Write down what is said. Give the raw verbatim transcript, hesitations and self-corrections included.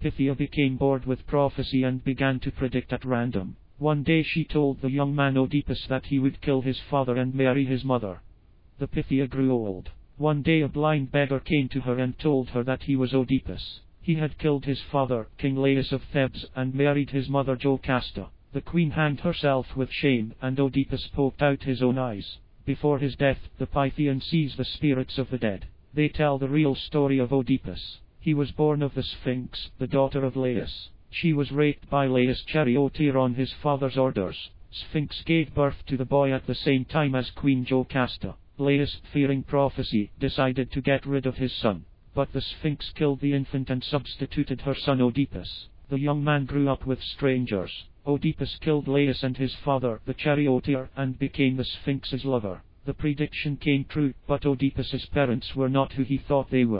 Pythia became bored with prophecy and began to predict at random. One day she told the young man Oedipus that he would kill his father and marry his mother. The Pythia grew old. One day a blind beggar came to her and told her that he was Oedipus. He had killed his father, King Laius of Thebes, and married his mother Jocasta. The queen hanged herself with shame, and Oedipus poked out his own eyes. Before his death, the Pythian sees the spirits of the dead. They tell the real story of Oedipus. He was born of the Sphinx, the daughter of Laius. She was raped by Laius Charioteer on his father's orders. Sphinx gave birth to the boy at the same time as Queen Jocasta. Laius, fearing prophecy, decided to get rid of his son. But the Sphinx killed the infant and substituted her son Oedipus. The young man grew up with strangers. Oedipus killed Laius and his father, the charioteer, and became the Sphinx's lover. The prediction came true, but Oedipus's parents were not who he thought they were.